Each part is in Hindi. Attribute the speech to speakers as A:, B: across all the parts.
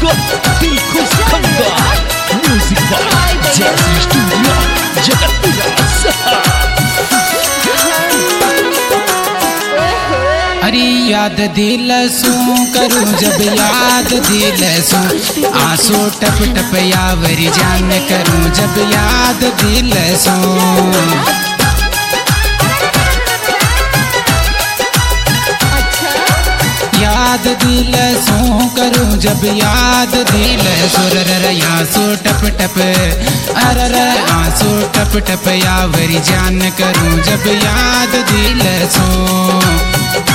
A: दिल खुश खंगार म्यूजिक बाय जैसी स्टूडियो जगतपुरा।
B: अरे याद दिल सू करूं जब याद दिल सू आंसू टप टप यावरी जान करूं जब याद दिल सू। याद दिल सू करूं जब याद दिल सुर आंसू टप टप अर आंसू टप टप यावरी जान करूं जब याद दिल सू।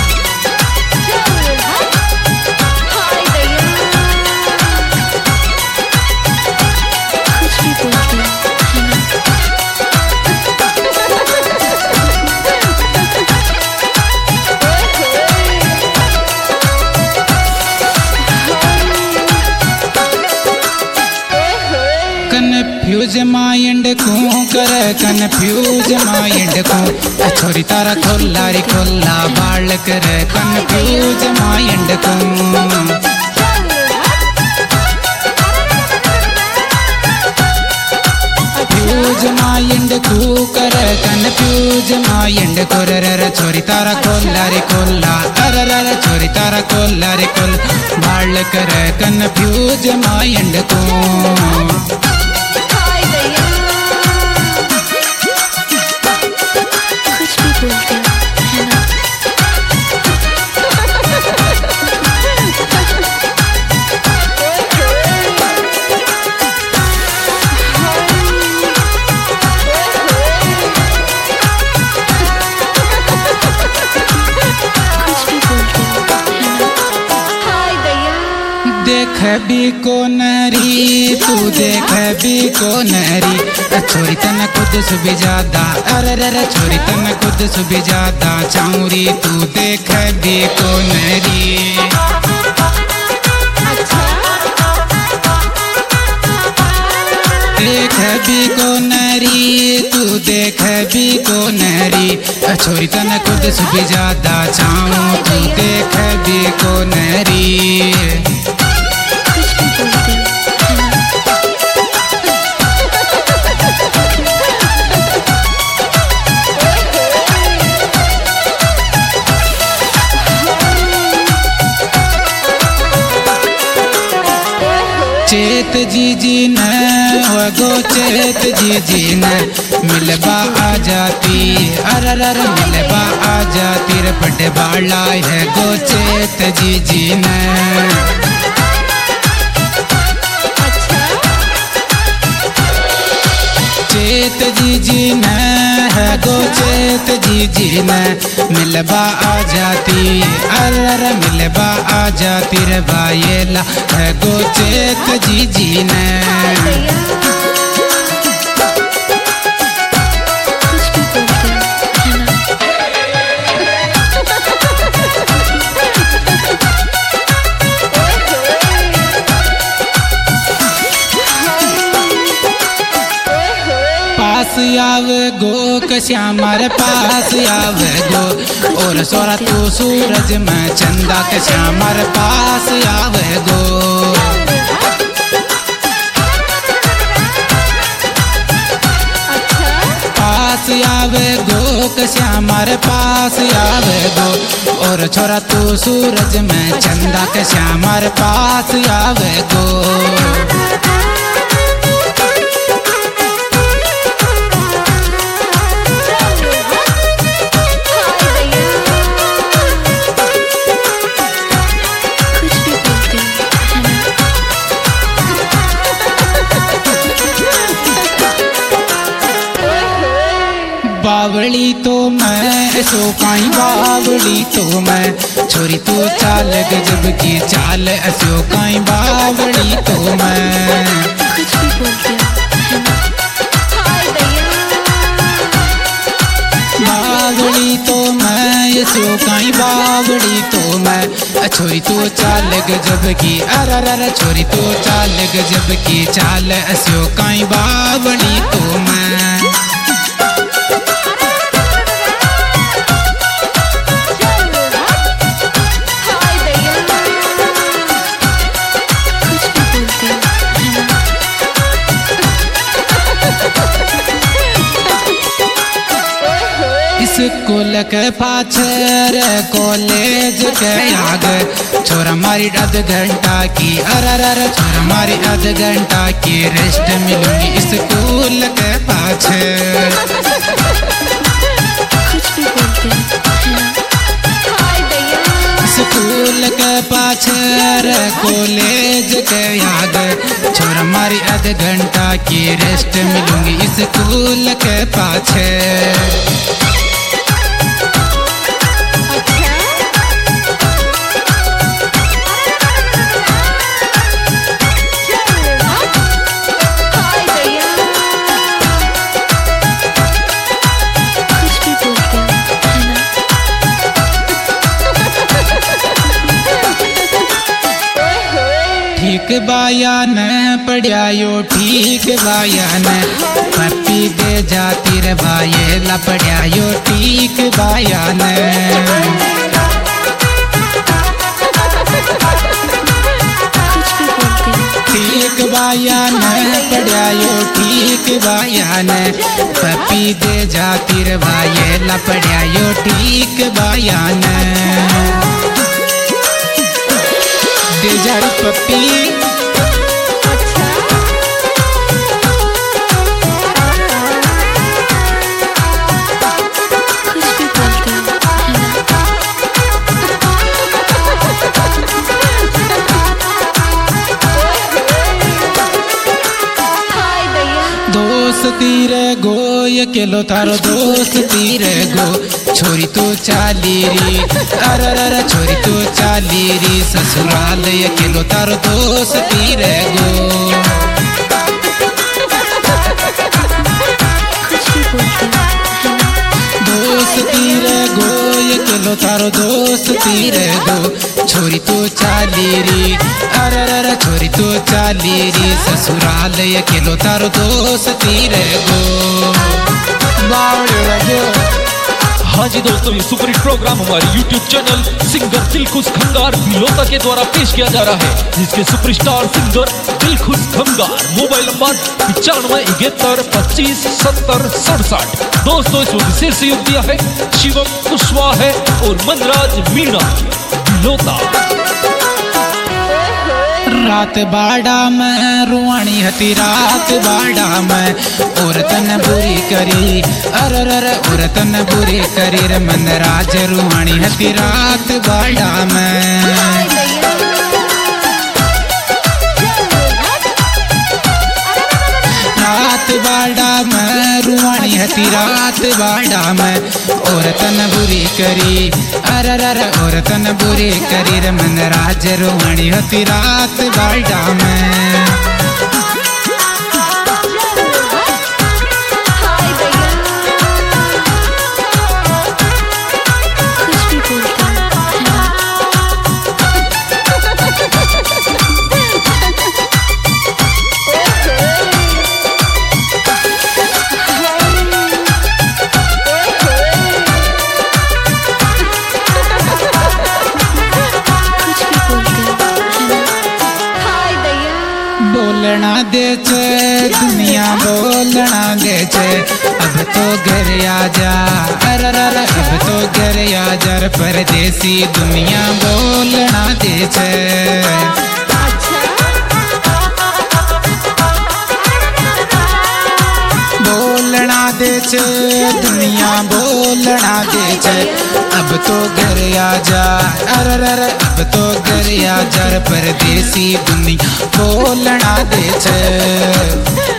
B: कन्फ्यूज माइंड को कर कन्फ्यूज माइंड को छोरी तारा खोला रे खोला बाल कर कन्फ्यूज माइंड को। फ्यूज माइंड को कर कन्फ्यूज माइंड को रे छोरी तारा खोला रे खोला अर छोरी तारा खोला रे खोल बाल कर कन्फ्यूज माइंड को। देख भी को नरी तू देख भी को नरी छोरी तन खुद सुबह ज्यादा अरे छोरी तन खुद सुबह ज्यादा चाऊरी तू देख भी को नरी। देख भी को नरी तू देख भी को नरी छोरी तन खुद सुबह ज्यादा चाऊ तू देख भी को नरी। चेत जी न गो चेत जी न मिलबा आ जाती अर मिलबा आ जाती रे बड़े बाला है गो चेत जी न। चेत जी न है गो चेत जी न मिलबा आ जाती अर मिलबा आ जाती रे बायला है गो चेत जी न। पास आव गो कश्यामर पास आव गो और सोरा तू सूरज में चंदा कश्यामर पास आव गो। पास आव गो कश्यामर पास आव गो और छोरा तू सूरज में चंदा कश्यामर पास आव गो। बावली तो मैं सो काई बावली तो मैं छोरी तू चाल गजब की चाल असो काई बावली तो मैं। बावली तो मैं सो काई बावली तो मैं छोरी तू चाल गजब की अर छोरी तू चाल गजब की चाल असो काई बावली तो मैं। स्कूल के पाछे रे कॉलेज के आगे छोरा मारी आध घंटा की अरर छोरा मारी आध घंटा की रेस्ट मिलूंगी स्कूल के पाछे।
C: कुछ भी बोलते हैं
B: स्कूल के पाछे रे कॉलेज के आगे छोरा मारी आध घंटा की रेस्ट मिलूंगी स्कूल के पाछे। ठीक बाया न पढ़ायो ठीक बाया न पप्पी दे जाती रे भाई ला पढ़ायो ठीक बाया न ठीक बाया न पढ़ायो ठीक बाया न पप्पी दे जाती रे भाई ला पढ़ायो ठीक बाया न दे जारी पप्पी। दोस्ती रे गो ये केलो तारो दोस्ती रे गो छोरी तो चाली री अरर छोरी तो चाली री ससुराल ये केलो तारो दोस्ती रे गो। दोस्ती रे गो ये केलो तारो दोस्ती रे गो छोरी तो चाली री अरर छोरी तो चाली री ससुराल ये केलो तारो दोस्ती रे गो। बावड़े लगे।
A: हाँ जी दोस्तों, ये सुपर हिट प्रोग्राम हमारे YouTube channel singer Dilkhush Khangar Bilota के द्वारा पेश किया जा रहा है, जिसके superstar singer Dilkhush Khangar mobile number 9571257067। दोस्तों इस विशेष सहयोग दिया है शिवम कुशवाहा है और मनराज मीणा बिलोता।
B: रात बाड़ा में रुआनी हती रात बाड़ा में औरतन बुरी करी अरर औरतन बुरी करी रे मनराज रुआनी हती रात बाड़ा में। रात बाड़ा में रुआनी हती रात बाड़ा में औरतन बुरी करी अरर औरतन बुरी करी रे मनराज रुआनी हती रात बाड़ा में। बोलना दे छे दुनिया बोलना दे छे अब तो घर आजा अरर अब तो घर आजा परदेसी दुनिया बोलना दे छे। बोलना दे छे दुनिया बोलना दे छे अब तो घर आजा अरर अब तो घर आजा परदेसी दुनिया बोलना दे छे।